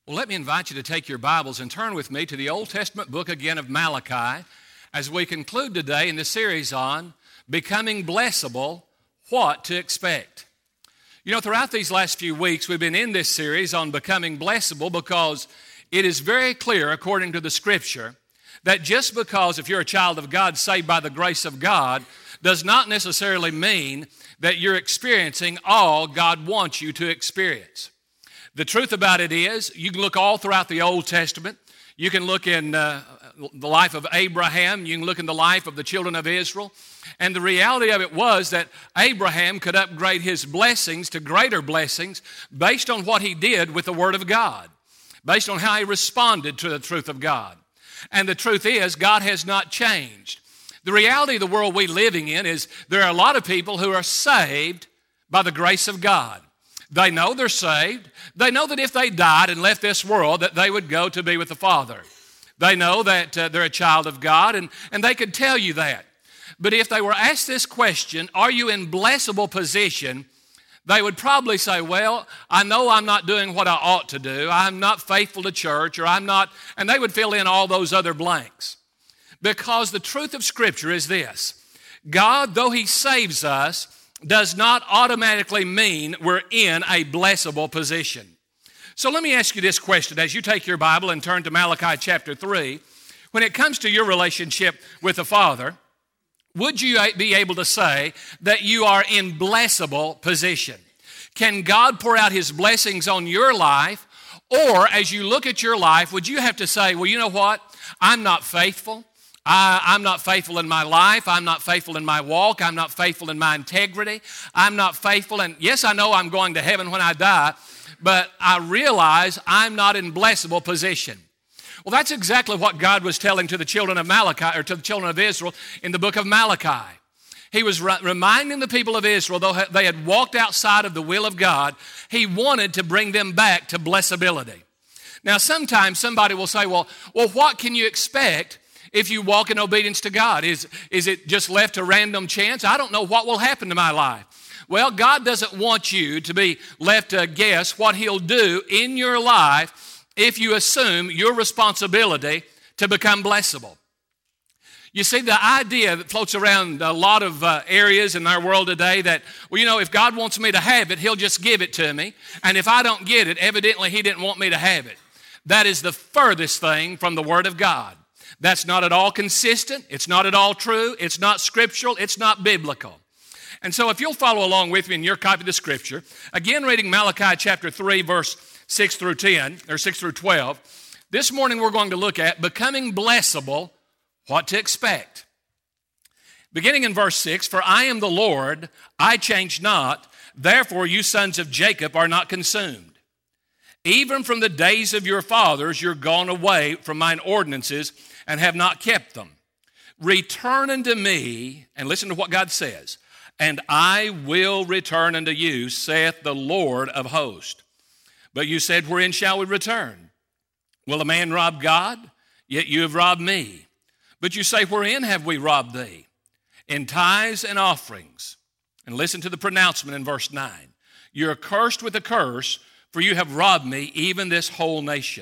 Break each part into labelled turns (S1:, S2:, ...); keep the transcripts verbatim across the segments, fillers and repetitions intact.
S1: Well, let me invite you to take your Bibles and turn with me to the Old Testament book again of Malachi as we conclude today in the series on Becoming Blessable, What to Expect. You know, throughout these last few weeks, we've been in this series on Becoming Blessable because it is very clear, according to the Scripture, that just because if you're a child of God saved by the grace of God does not necessarily mean that you're experiencing all God wants you to experience. The truth about it is, you can look all throughout the Old Testament. You can look in uh, the life of Abraham. You can look in the life of the children of Israel. And the reality of it was that Abraham could upgrade his blessings to greater blessings based on what he did with the Word of God, based on how he responded to the truth of God. And the truth is, God has not changed. The reality of the world we're living in is there are a lot of people who are saved by the grace of God. They know they're saved. They know that if they died and left this world, that they would go to be with the Father. They know that uh, they're a child of God, and, and they could tell you that. But if they were asked this question, are you in blessable position, they would probably say, well, I know I'm not doing what I ought to do. I'm not faithful to church, or I'm not, and they would fill in all those other blanks. Because the truth of Scripture is this: God, though He saves us, does not automatically mean we're in a blessable position. So let me ask you this question as you take your Bible and turn to Malachi chapter three. When it comes to your relationship with the Father, would you be able to say that you are in blessable position? Can God pour out His blessings on your life? Or as you look at your life, would you have to say, well, you know what? I'm not faithful. I, I'm not faithful in my life. I'm not faithful in my walk. I'm not faithful in my integrity. I'm not faithful. And yes, I know I'm going to heaven when I die, but I realize I'm not in blessable position. Well, that's exactly what God was telling to the children of Malachi, or to the children of Israel in the book of Malachi. He was re- reminding the people of Israel, though they had walked outside of the will of God, He wanted to bring them back to blessability. Now, sometimes somebody will say, well, well, what can you expect if you walk in obedience to God? Is, is it just left to random chance? I don't know what will happen to my life. Well, God doesn't want you to be left to guess what He'll do in your life if you assume your responsibility to become blessable. You see, the idea that floats around a lot of uh, areas in our world today that, well, you know, if God wants me to have it, He'll just give it to me. And if I don't get it, evidently He didn't want me to have it. That is the furthest thing from the Word of God. That's not at all consistent. It's not at all true. It's not scriptural. It's not biblical. And so if you'll follow along with me in your copy of the Scripture, again reading Malachi chapter three, verse six through ten, or six through twelve, this morning we're going to look at becoming blessable, what to expect. Beginning in verse six, for I am the Lord, I change not, therefore you sons of Jacob are not consumed. Even from the days of your fathers you're gone away from mine ordinances and have not kept them. Return unto me, and listen to what God says, and I will return unto you, saith the Lord of hosts. But you said, wherein shall we return? Will a man rob God? Yet you have robbed me. But you say, wherein have we robbed thee? In tithes and offerings. And listen to the pronouncement in verse nine. You're cursed with a curse, for you have robbed me, even this whole nation.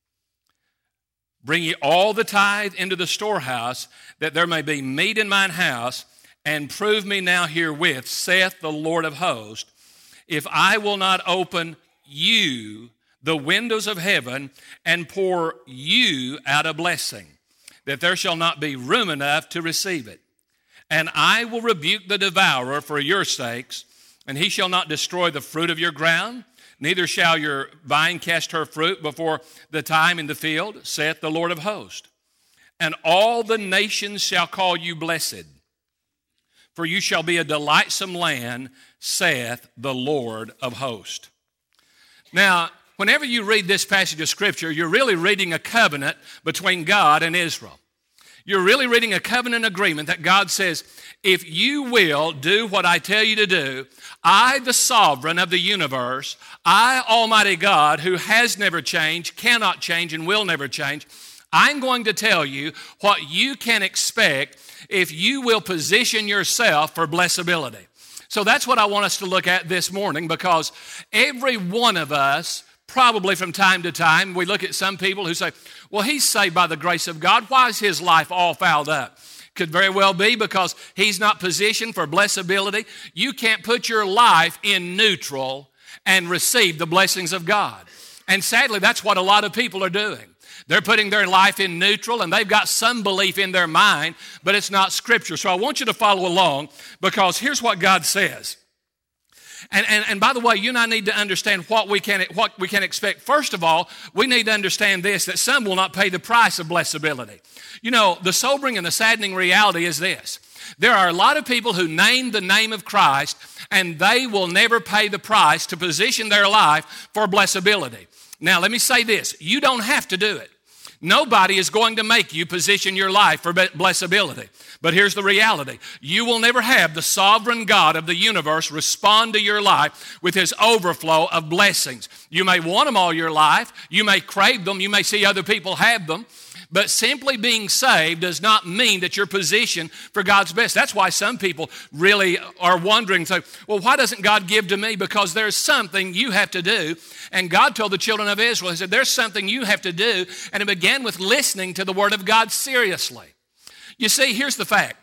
S1: Bring ye all the tithe into the storehouse, that there may be meat in mine house, and prove me now herewith, saith the Lord of hosts, if I will not open you the windows of heaven, and pour you out a blessing, that there shall not be room enough to receive it. And I will rebuke the devourer for your sakes, and he shall not destroy the fruit of your ground, neither shall your vine cast her fruit before the time in the field, saith the Lord of hosts. And all the nations shall call you blessed, for you shall be a delightsome land, saith the Lord of hosts. Now, whenever you read this passage of Scripture, you're really reading a covenant between God and Israel. You're really reading a covenant agreement that God says, if you will do what I tell you to do, I, the sovereign of the universe, I, Almighty God, who has never changed, cannot change, and will never change, I'm going to tell you what you can expect if you will position yourself for blessability. So that's what I want us to look at this morning, because every one of us probably from time to time we look at some people who say, well, he's saved by the grace of God. Why is his life all fouled up? Could very well be because he's not positioned for blessability. You can't put your life in neutral and receive the blessings of God. And sadly, that's what a lot of people are doing. They're putting their life in neutral, and they've got some belief in their mind, but it's not Scripture. So I want you to follow along, because here's what God says. And, and, and by the way, you and I need to understand what we can what we can expect. First of all, we need to understand this, that some will not pay the price of blessability. You know, the sobering and the saddening reality is this. There are a lot of people who name the name of Christ, and they will never pay the price to position their life for blessability. Now, let me say this. You don't have to do it. Nobody is going to make you position your life for blessability. But here's the reality. You will never have the sovereign God of the universe respond to your life with his overflow of blessings. You may want them all your life. You may crave them. You may see other people have them. But simply being saved does not mean that you're positioned for God's best. That's why some people really are wondering, say, well, why doesn't God give to me? Because there's something you have to do. And God told the children of Israel, he said, there's something you have to do. And it began with listening to the word of God seriously. You see, here's the fact.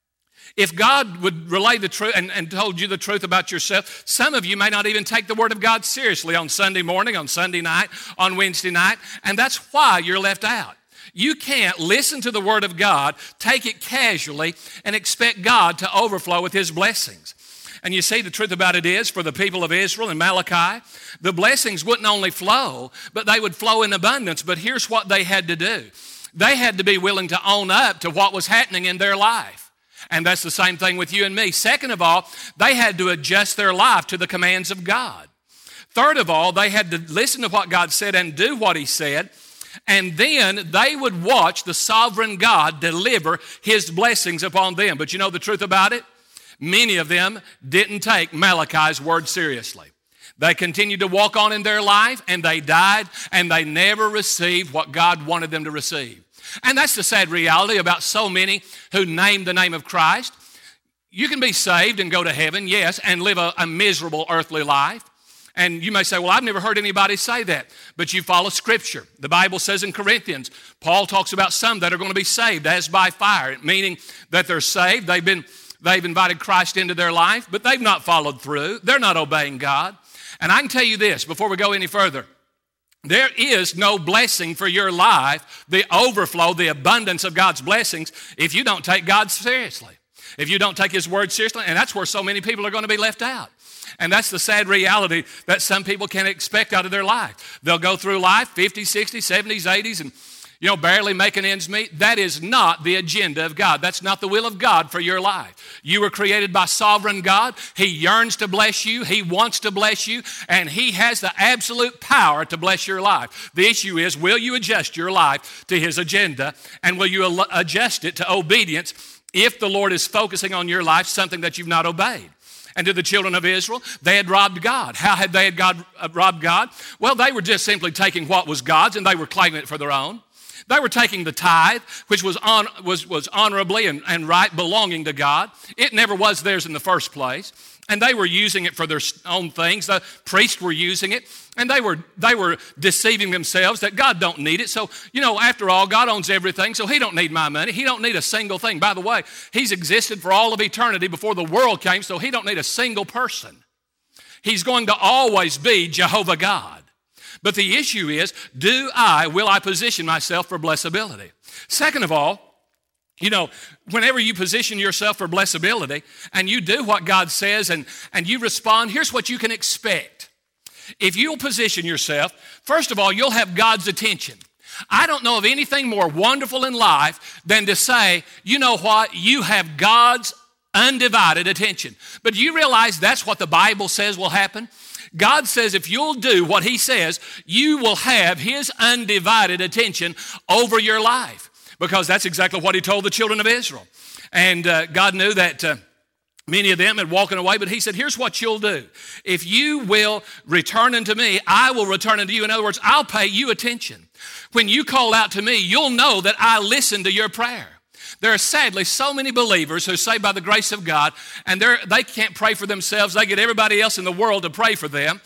S1: If God would relay the truth and, and told you the truth about yourself, some of you may not even take the word of God seriously on Sunday morning, on Sunday night, on Wednesday night. And that's why you're left out. You can't listen to the word of God, take it casually, and expect God to overflow with his blessings. And you see, the truth about it is, for the people of Israel in Malachi, the blessings wouldn't only flow, but they would flow in abundance. But here's what they had to do. They had to be willing to own up to what was happening in their life. And that's the same thing with you and me. Second of all, they had to adjust their life to the commands of God. Third of all, they had to listen to what God said and do what he said. And then they would watch the sovereign God deliver his blessings upon them. But you know the truth about it? Many of them didn't take Malachi's word seriously. They continued to walk on in their life, and they died, and they never received what God wanted them to receive. And that's the sad reality about so many who name the name of Christ. You can be saved and go to heaven, yes, and live a, a miserable earthly life. And you may say, well, I've never heard anybody say that. But you follow Scripture. The Bible says in Corinthians, Paul talks about some that are going to be saved as by fire, meaning that they're saved. They've been, they've invited Christ into their life, but they've not followed through. They're not obeying God. And I can tell you this before we go any further. There is no blessing for your life, the overflow, the abundance of God's blessings, if you don't take God seriously. If you don't take his word seriously, and that's where so many people are going to be left out. And that's the sad reality that some people can expect out of their life. They'll go through life, fifties, sixties, seventies, eighties, and you know, barely making ends meet. That is not the agenda of God. That's not the will of God for your life. You were created by sovereign God. He yearns to bless you. He wants to bless you. And he has the absolute power to bless your life. The issue is, will you adjust your life to his agenda? And will you adjust it to obedience if the Lord is focusing on your life something that you've not obeyed? And to the children of Israel, they had robbed God. How had they had God, uh, robbed God? Well, they were just simply taking what was God's and they were claiming it for their own. They were taking the tithe, which was on, was, was honorably and, and right belonging to God. It never was theirs in the first place. And they were using it for their own things. The priests were using it. And they were, they were deceiving themselves that God don't need it. So, you know, after all, God owns everything, so he don't need my money. He don't need a single thing. By the way, he's existed for all of eternity before the world came, so he don't need a single person. He's going to always be Jehovah God. But the issue is, do I, will I position myself for blessability? Second of all, you know, whenever you position yourself for blessability and you do what God says and, and you respond, here's what you can expect. If you'll position yourself, first of all, you'll have God's attention. I don't know of anything more wonderful in life than to say, you know what, you have God's undivided attention. But do you realize that's what the Bible says will happen? God says if you'll do what he says, you will have his undivided attention over your life. Because that's exactly what he told the children of Israel. And uh, God knew that uh, many of them had walked away, but he said, here's what you'll do. If you will return unto me, I will return unto you. In other words, I'll pay you attention. When you call out to me, you'll know that I listen to your prayer. There are sadly so many believers who say by the grace of God, and they can't pray for themselves. They get everybody else in the world to pray for them.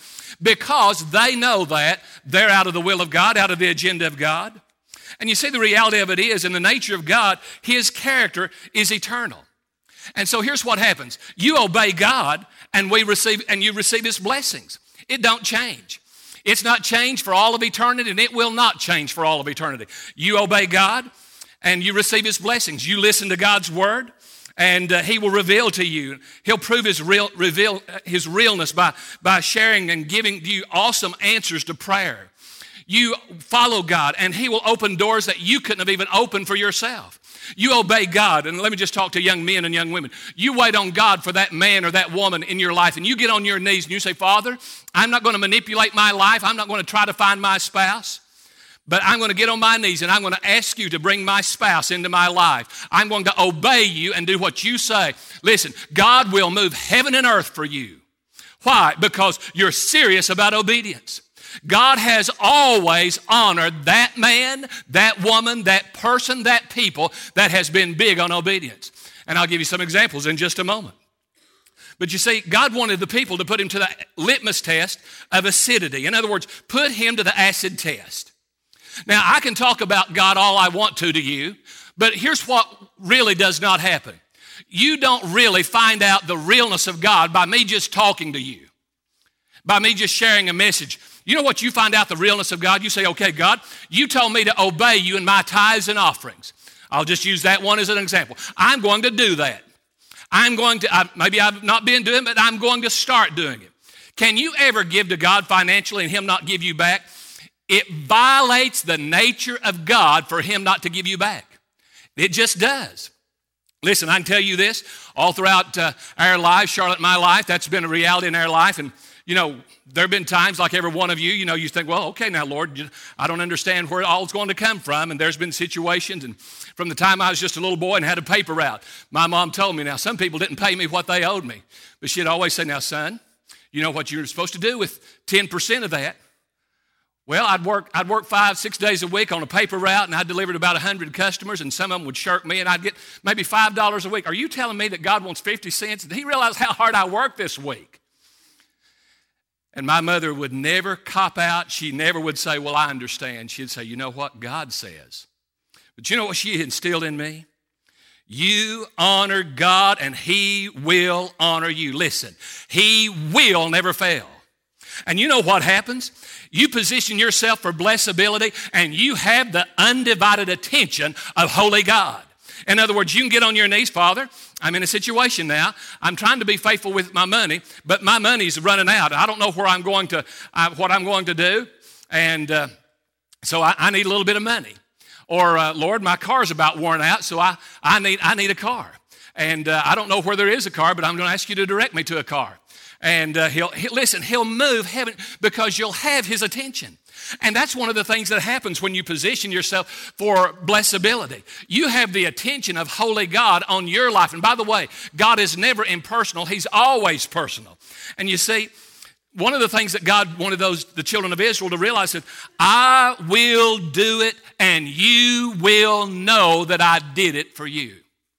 S1: because they know that they're out of the will of God, out of the agenda of God. And you see, the reality of it is, in the nature of God, his character is eternal. And so here's what happens. You obey God and we receive and you receive his blessings. It don't change. It's not changed for all of eternity, and it will not change for all of eternity. You obey God and you receive his blessings. You listen to God's word, and uh, he will reveal to you. He'll prove his real reveal his realness by, by sharing and giving you awesome answers to prayer. You follow God, and he will open doors that you couldn't have even opened for yourself. You obey God, and let me just talk to young men and young women. You wait on God for that man or that woman in your life, and you get on your knees and you say, Father, I'm not going to manipulate my life. I'm not going to try to find my spouse, but I'm going to get on my knees and I'm going to ask you to bring my spouse into my life. I'm going to obey you and do what you say. Listen, God will move heaven and earth for you. Why? Because you're serious about obedience. God has always honored that man, that woman, that person, that people that has been big on obedience. And I'll give you some examples in just a moment. But you see, God wanted the people to put him to the litmus test of acidity. In other words, put him to the acid test. Now, I can talk about God all I want to to you, but here's what really does not happen. You don't really find out the realness of God by me just talking to you, by me just sharing a message. You know what you find out the realness of God? You say, okay, God, you told me to obey you in my tithes and offerings. I'll just use that one as an example. I'm going to do that. I'm going to, I, maybe I've not been doing it, but I'm going to start doing it. Can you ever give to God financially and him not give you back? It violates the nature of God for him not to give you back. It just does. Listen, I can tell you this, all throughout uh, our lives, Charlotte and my life, that's been a reality in our life. And, you know, there have been times like every one of you, you know, you think, well, okay, now, Lord, I don't understand where it all's going to come from. And there's been situations, and from the time I was just a little boy and had a paper route, my mom told me, now, some people didn't pay me what they owed me. But she'd always say, now, son, you know what you're supposed to do with ten percent of that? Well, I'd work I'd work five, six days a week on a paper route, and I'd deliver to about one hundred customers, and some of them would shirk me, and I'd get maybe five dollars a week. Are you telling me that God wants fifty cents? Did he realize how hard I worked this week? And my mother would never cop out. She never would say, well, I understand. She'd say, you know what? God says. But you know what she instilled in me? You honor God, and he will honor you. Listen, he will never fail. And you know what happens? You position yourself for blessability, and you have the undivided attention of holy God. In other words, you can get on your knees, Father, I'm in a situation now. I'm trying to be faithful with my money, but my money's running out. I don't know where I'm going to, uh, what I'm going to do, and uh, so I, I need a little bit of money. Or, uh, Lord, my car's about worn out, so I, I, need, I need a car. And uh, I don't know where there is a car, but I'm going to ask you to direct me to a car. And uh, he'll, he, listen, he'll move heaven because you'll have his attention. And that's one of the things that happens when you position yourself for blessability. You have the attention of holy God on your life. And by the way, God is never impersonal. He's always personal. And you see, one of the things that God wanted those the children of Israel to realize is, I will do it, and you will know that I did it for you.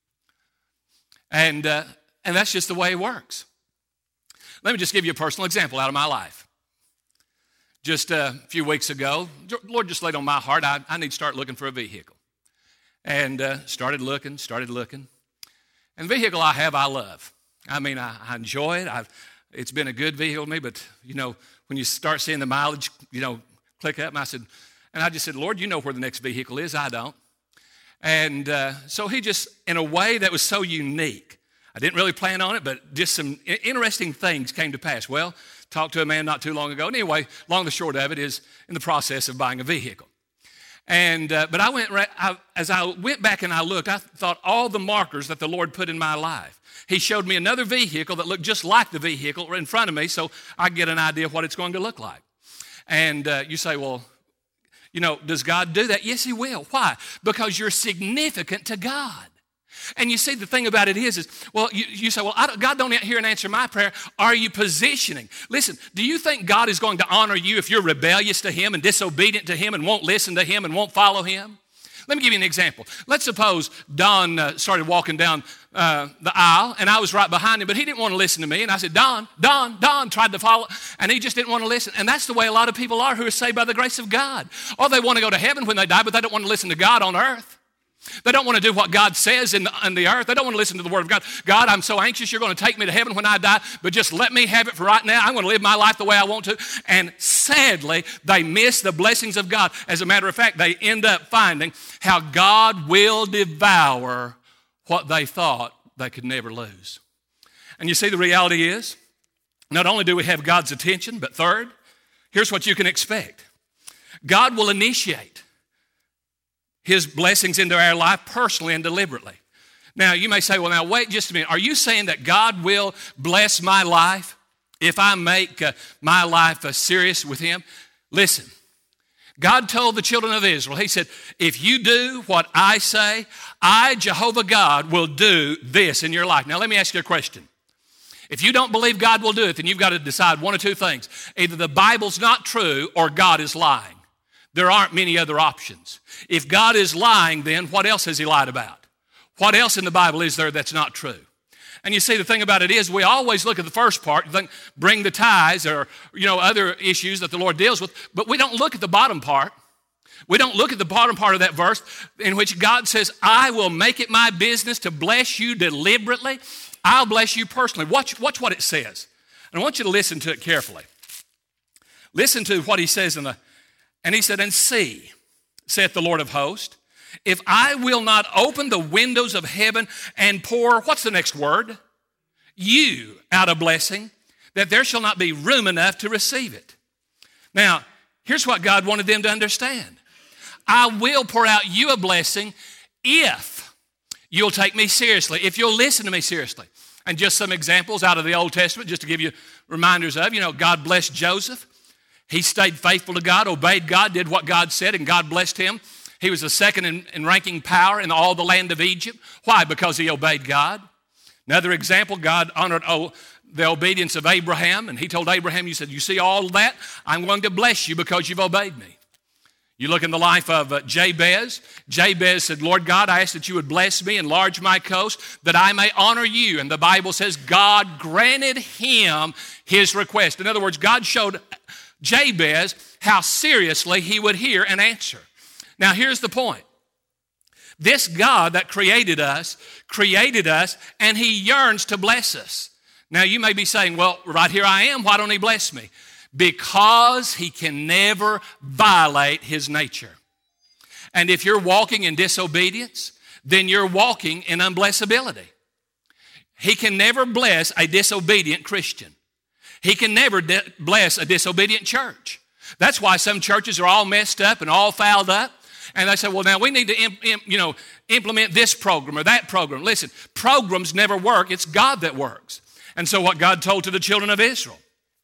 S1: And, uh, and that's just the way it works. Let me just give you a personal example out of my life. Just a few weeks ago, the Lord just laid on my heart, I, I need to start looking for a vehicle. And uh, started looking, started looking. And the vehicle I have, I love. I mean, I, I enjoy it. I've, it's been a good vehicle to me, but, you know, when you start seeing the mileage, you know, click up, and I said, and I just said, Lord, you know where the next vehicle is. I don't. And uh, so he just, in a way that was so unique, I didn't really plan on it, but just some interesting things came to pass. Well, talked to a man not too long ago. And anyway, long and the short of it is in the process of buying a vehicle. And uh, but I went I, as I went back and I looked, I thought all the markers that the Lord put in my life. He showed me another vehicle that looked just like the vehicle in front of me, so I get an idea of what it's going to look like. And uh, you say, well, you know, does God do that? Yes, he will. Why? Because you're significant to God. And you see, the thing about it is, is well, you, you say, well, I don't, God don't hear and answer my prayer. Are you positioning? Listen, do you think God is going to honor you if you're rebellious to him and disobedient to him and won't listen to him and won't follow him? Let me give you an example. Let's suppose Don uh, started walking down uh, the aisle, and I was right behind him, but he didn't want to listen to me. And I said, Don, Don, Don, tried to follow, and he just didn't want to listen. And that's the way a lot of people are who are saved by the grace of God. Or they want to go to heaven when they die, but they don't want to listen to God on earth. They don't want to do what God says in the, in the earth. They don't want to listen to the Word of God. God, I'm so anxious you're going to take me to heaven when I die, but just let me have it for right now. I'm going to live my life the way I want to. And sadly, they miss the blessings of God. As a matter of fact, they end up finding how God will devour what they thought they could never lose. And you see, the reality is, not only do we have God's attention, but third, here's what you can expect. God will initiate His blessings into our life personally and deliberately. Now, you may say, well, now, wait just a minute. Are you saying that God will bless my life if I make uh, my life uh, serious with Him? Listen, God told the children of Israel, He said, if you do what I say, I, Jehovah God, will do this in your life. Now, let me ask you a question. If you don't believe God will do it, then you've got to decide one of two things. Either the Bible's not true or God is lying. There aren't many other options. If God is lying, then what else has He lied about? What else in the Bible is there that's not true? And you see, the thing about it is we always look at the first part, think, bring the tithes or, you know, other issues that the Lord deals with, but we don't look at the bottom part. We don't look at the bottom part of that verse in which God says, I will make it my business to bless you deliberately. I'll bless you personally. Watch, watch what it says. And I want you to listen to it carefully. Listen to what He says in the And He said, and see, saith the Lord of hosts, if I will not open the windows of heaven and pour, what's the next word? You out a blessing, that there shall not be room enough to receive it. Now, here's what God wanted them to understand. I will pour out you a blessing if you'll take me seriously, if you'll listen to me seriously. And just some examples out of the Old Testament, just to give you reminders of, you know, God blessed Joseph. He stayed faithful to God, obeyed God, did what God said, and God blessed him. He was the second in, in ranking power in all the land of Egypt. Why? Because he obeyed God. Another example, God honored oh, the obedience of Abraham, and He told Abraham, He said, you see all that? I'm going to bless you because you've obeyed me. You look in the life of uh, Jabez. Jabez said, Lord God, I ask that you would bless me, enlarge my coast, that I may honor you. And the Bible says God granted him his request. In other words, God showed Jabez how seriously he would hear and answer. Now, here's the point. This God that created us, created us, and He yearns to bless us. Now, you may be saying, well, right here I am. Why don't He bless me? Because He can never violate His nature. And if you're walking in disobedience, then you're walking in unblessability. He can never bless a disobedient Christian. He can never de- bless a disobedient church. That's why some churches are all messed up and all fouled up. And they say, well, now we need to imp- imp- you know, implement this program or that program. Listen, programs never work. It's God that works. And so what God told to the children of Israel,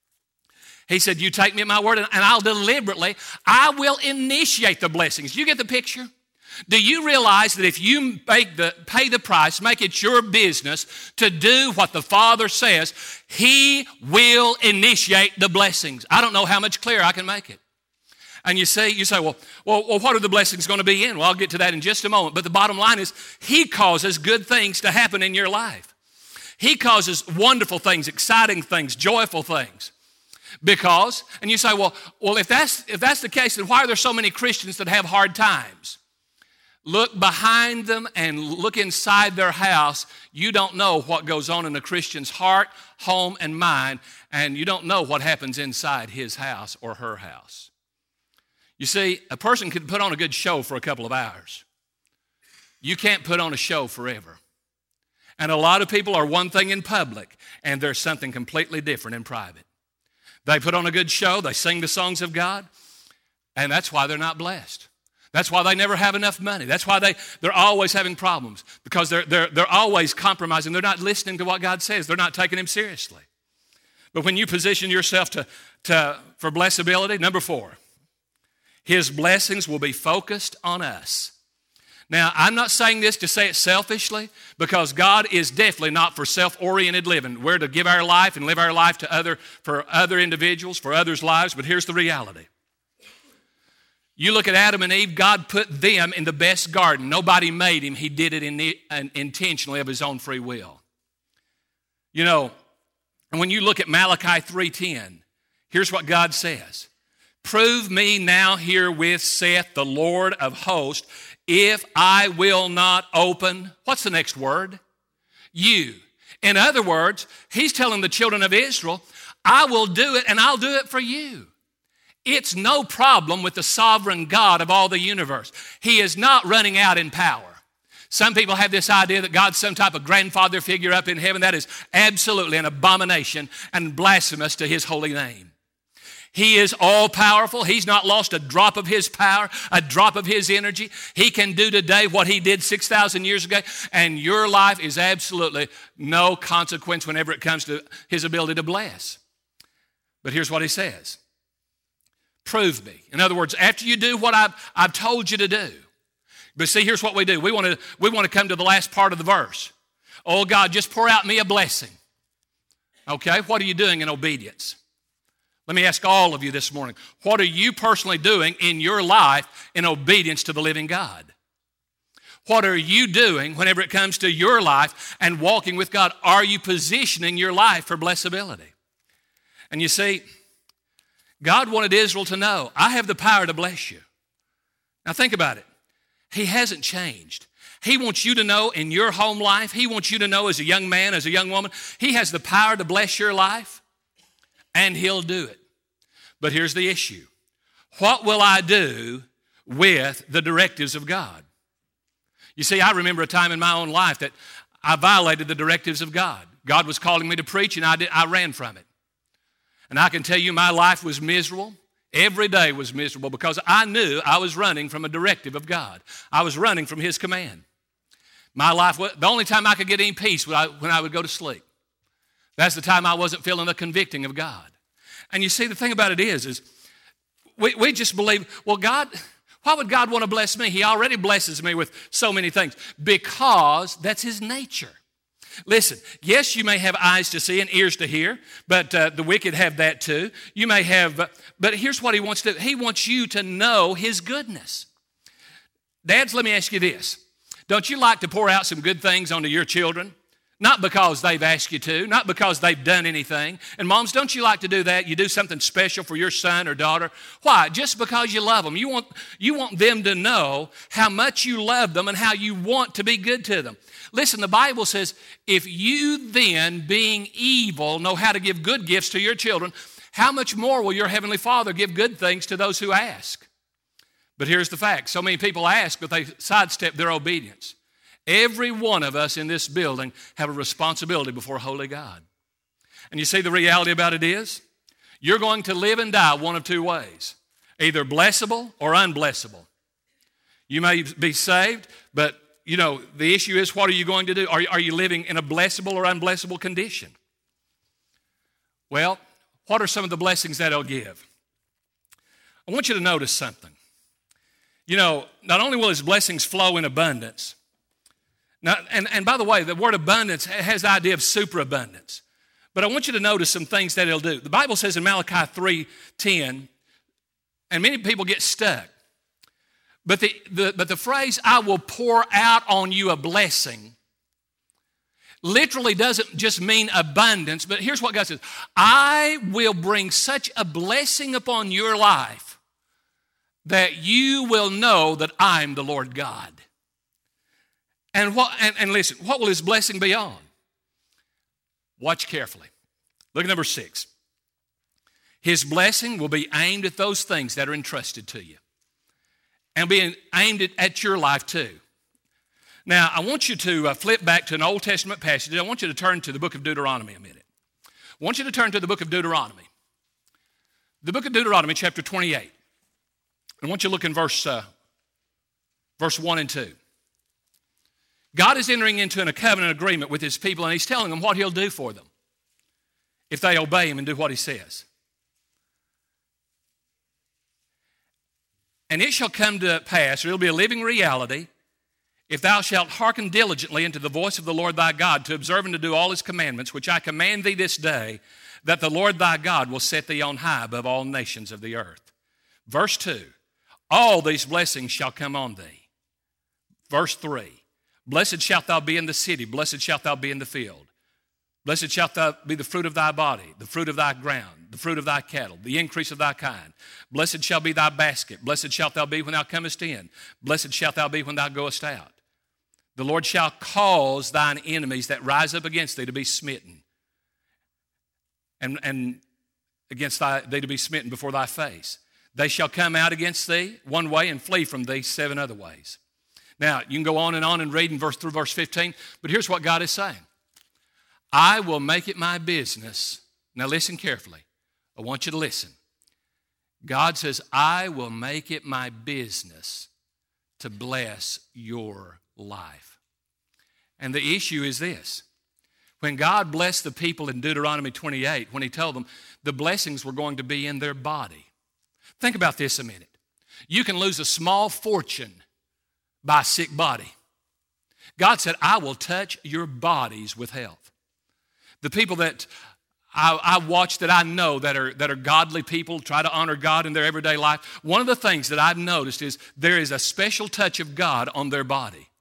S1: He said, you take me at my word and I'll deliberately, I will initiate the blessings. You get the picture? Do you realize that if you make the, pay the price, make it your business to do what the Father says, He will initiate the blessings? I don't know how much clearer I can make it. And you say, you say, well, well, well, what are the blessings going to be in? Well, I'll get to that in just a moment. But the bottom line is, He causes good things to happen in your life. He causes wonderful things, exciting things, joyful things. Because, and you say, well, well, if that's if that's the case, then why are there so many Christians that have hard times? Look behind them and look inside their house. You don't know what goes on in a Christian's heart, home, and mind, and you don't know what happens inside his house or her house. You see, a person can put on a good show for a couple of hours. You can't put on a show forever. And a lot of people are one thing in public, and they're something completely different in private. They put on a good show, they sing the songs of God, and that's why they're not blessed. That's why they never have enough money. That's why they, they're always having problems, because they're, they're, they're always compromising. They're not listening to what God says. They're not taking Him seriously. But when you position yourself to, to, for blessability, number four, His blessings will be focused on us. Now, I'm not saying this to say it selfishly, because God is definitely not for self-oriented living. We're to give our life and live our life to other, for other individuals, for others' lives, but here's the reality. You look at Adam and Eve, God put them in the best garden. Nobody made him. He did it in the, uh, intentionally of his own free will. You know, and when you look at Malachi three ten, here's what God says. Prove me now herewith, saith the Lord of hosts, if I will not open, what's the next word? You. In other words, he's telling the children of Israel, I will do it and I'll do it for you. It's no problem with the sovereign God of all the universe. He is not running out in power. Some people have this idea that God's some type of grandfather figure up in heaven. That is absolutely an abomination and blasphemous to his holy name. He is all-powerful. He's not lost a drop of his power, a drop of his energy. He can do today what he did six thousand years ago, and your life is absolutely no consequence whenever it comes to his ability to bless. But here's what he says. Prove me. In other words, after you do what I've, I've told you to do. But see, here's what we do. We want to we want to come to the last part of the verse. Oh, God, just pour out me a blessing. Okay, what are you doing in obedience? Let me ask all of you this morning, what are you personally doing in your life in obedience to the living God? What are you doing whenever it comes to your life and walking with God? Are you positioning your life for blessability? And you see, God wanted Israel to know, I have the power to bless you. Now think about it. He hasn't changed. He wants you to know in your home life, he wants you to know as a young man, as a young woman, he has the power to bless your life, and he'll do it. But here's the issue. What will I do with the directives of God? You see, I remember a time in my own life that I violated the directives of God. God was calling me to preach, and I, did, I ran from it. And I can tell you my life was miserable. Every day was miserable because I knew I was running from a directive of God. I was running from his command. My life, the only time I could get any peace was when I would go to sleep. That's the time I wasn't feeling the convicting of God. And you see, the thing about it is, is we, we just believe, well, God, why would God want to bless me? He already blesses me with so many things because that's his nature. Listen, yes, you may have eyes to see and ears to hear, but uh, the wicked have that too. You may have, uh, but here's what he wants to do. He wants you to know his goodness. Dads, let me ask you this. Don't you like to pour out some good things onto your children? Not because they've asked you to, not because they've done anything. And moms, don't you like to do that? You do something special for your son or daughter. Why? Just because you love them. You want, you want them to know how much you love them and how you want to be good to them. Listen, the Bible says, if you then, being evil, know how to give good gifts to your children, how much more will your heavenly Father give good things to those who ask? But here's the fact. So many people ask, but they sidestep their obedience. Every one of us in this building have a responsibility before holy God. And you see, the reality about it is, you're going to live and die one of two ways, either blessable or unblessable. You may be saved, but, you know, the issue is, what are you going to do? Are, are you living in a blessable or unblessable condition? Well, what are some of the blessings that it'll give? I want you to notice something. You know, not only will his blessings flow in abundance, now, and, and by the way, the word abundance has the idea of superabundance. But I want you to notice some things that it'll do. The Bible says in Malachi three ten, and many people get stuck. But the, the, but the phrase, I will pour out on you a blessing, literally doesn't just mean abundance. But here's what God says. I will bring such a blessing upon your life that you will know that I'm the Lord God. And what? And, and listen, what will his blessing be on? Watch carefully. Look at number six. His blessing will be aimed at those things that are entrusted to you. And be aimed at, at your life too. Now, I want you to uh, flip back to an Old Testament passage. I want you to turn to the book of Deuteronomy a minute. I want you to turn to the book of Deuteronomy. The book of Deuteronomy, chapter twenty-eight. I want you to look in verse, uh, verse one and two. God is entering into a covenant agreement with his people, and he's telling them what he'll do for them if they obey him and do what he says. And it shall come to pass, or it'll be a living reality, if thou shalt hearken diligently unto the voice of the Lord thy God, to observe and to do all his commandments, which I command thee this day, that the Lord thy God will set thee on high above all nations of the earth. Verse two, all these blessings shall come on thee. Verse three, blessed shalt thou be in the city, blessed shalt thou be in the field. Blessed shalt thou be the fruit of thy body, the fruit of thy ground, the fruit of thy cattle, the increase of thy kind. Blessed shall be thy basket. Blessed shalt thou be when thou comest in. Blessed shalt thou be when thou goest out. The Lord shall cause thine enemies that rise up against thee to be smitten, and, and against thy, thee to be smitten before thy face. They shall come out against thee one way and flee from thee seven other ways. Now, you can go on and on and read in verse through verse fifteen, but here's what God is saying. I will make it my business. Now listen carefully. I want you to listen. God says, I will make it my business to bless your life. And the issue is this. When God blessed the people in Deuteronomy twenty-eight, when he told them the blessings were going to be in their body. Think about this a minute. You can lose a small fortune by a sick body. God said, I will touch your bodies with health. The people that I, I watch that I know that are, that are godly people, try to honor God in their everyday life, one of the things that I've noticed is there is a special touch of God on their body.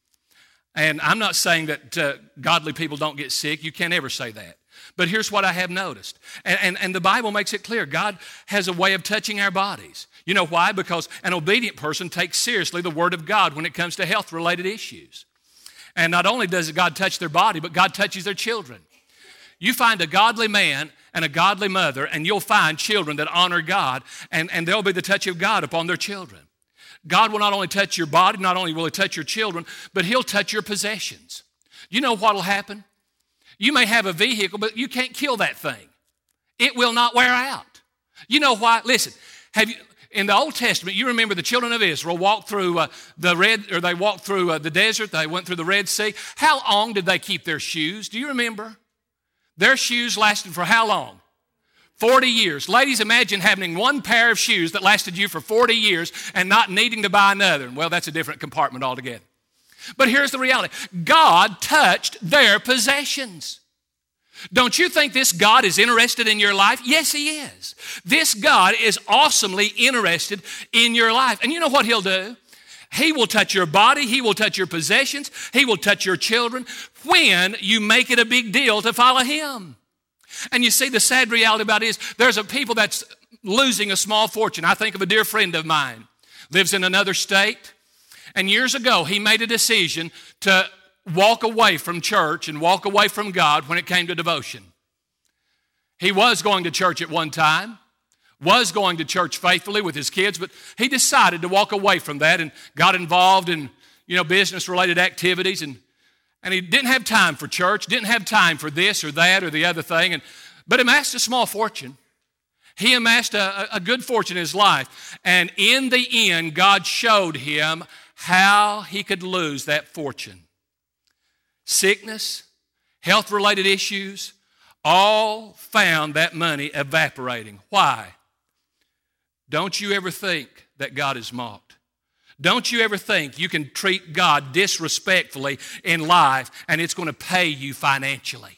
S1: And I'm not saying that uh, godly people don't get sick. You can't ever say that. But here's what I have noticed. And, and, and the Bible makes it clear. God has a way of touching our bodies. You know why? Because an obedient person takes seriously the Word of God when it comes to health-related issues. And not only does God touch their body, but God touches their children. You find a godly man and a godly mother, and you'll find children that honor God, and, and there'll be the touch of God upon their children. God will not only touch your body, not only will he touch your children, but he'll touch your possessions. You know what will happen? You may have a vehicle, but you can't kill that thing. It will not wear out. You know why? Listen, have you... In the Old Testament, you remember the children of Israel walked through uh, the red, or they walked through uh, the desert. They went through the Red Sea. How long did they keep their shoes? Do you remember? Their shoes lasted for how long? forty years. Ladies, imagine having one pair of shoes that lasted you for forty years and not needing to buy another. Well, that's a different compartment altogether. But here's the reality. God touched their possessions. Don't you think this God is interested in your life? Yes, he is. This God is awesomely interested in your life. And you know what he'll do? He will touch your body. He will touch your possessions. He will touch your children when you make it a big deal to follow him. And you see, the sad reality about it is there's a people that's losing a small fortune. I think of a dear friend of mine, lives in another state. And years ago, he made a decision to walk away from church and walk away from God when it came to devotion. He was going to church at one time, was going to church faithfully with his kids, but he decided to walk away from that and got involved in, you know, business-related activities, and, and he didn't have time for church, didn't have time for this or that or the other thing, and, but amassed a small fortune. He amassed a, a good fortune in his life, and in the end, God showed him how he could lose that fortune. Sickness, health-related issues, all found that money evaporating. Why? Don't you ever think that God is mocked. Don't you ever think you can treat God disrespectfully in life and it's going to pay you financially.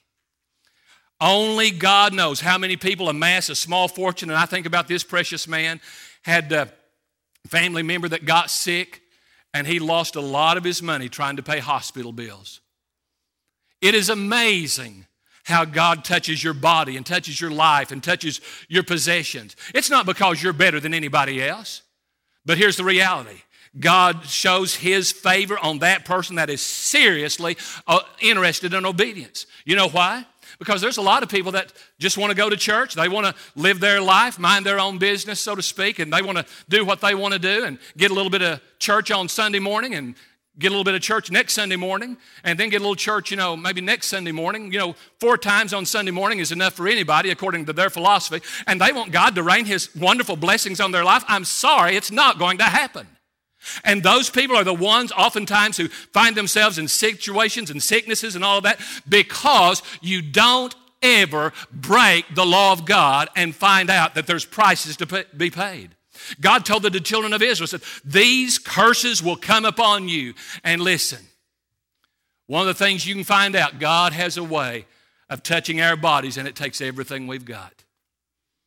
S1: Only God knows how many people amass a small fortune. And I think about this precious man, had a family member that got sick, and he lost a lot of his money trying to pay hospital bills. It is amazing how God touches your body and touches your life and touches your possessions. It's not because you're better than anybody else, but here's the reality. God shows his favor on that person that is seriously uh, interested in obedience. You know why? Because there's a lot of people that just want to go to church. They want to live their life, mind their own business, so to speak, and they want to do what they want to do and get a little bit of church on Sunday morning and get a little bit of church next Sunday morning, and then get a little church, you know, maybe next Sunday morning. You know, four times on Sunday morning is enough for anybody according to their philosophy, and they want God to rain his wonderful blessings on their life. I'm sorry, it's not going to happen. And those people are the ones oftentimes who find themselves in situations and sicknesses and all of that because you don't ever break the law of God and find out that there's prices to pay, be paid. God told the children of Israel, said, these curses will come upon you. And listen, one of the things you can find out, God has a way of touching our bodies, and it takes everything we've got.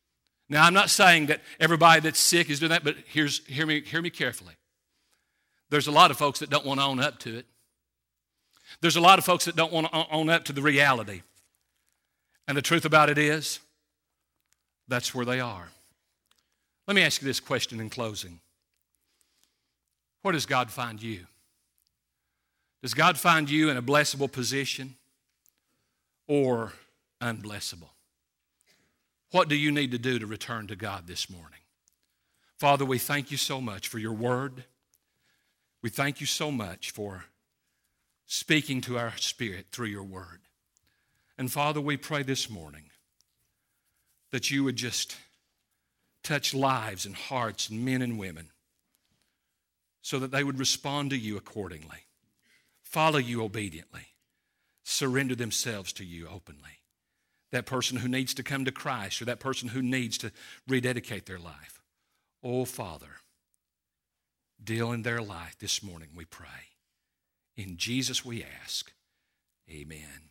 S1: Now, I'm not saying that everybody that's sick is doing that, but here's, hear me, hear me carefully. There's a lot of folks that don't want to own up to it. There's a lot of folks that don't want to own up to the reality. And the truth about it is, that's where they are. Let me ask you this question in closing. Where does God find you? Does God find you in a blessable position or unblessable? What do you need to do to return to God this morning? Father, we thank you so much for your word. We thank you so much for speaking to our spirit through your word. And Father, we pray this morning that you would just touch lives and hearts and men and women so that they would respond to you accordingly, follow you obediently, surrender themselves to you openly. That person who needs to come to Christ or that person who needs to rededicate their life. Oh, Father, deal in their life this morning, we pray. In Jesus we ask, amen.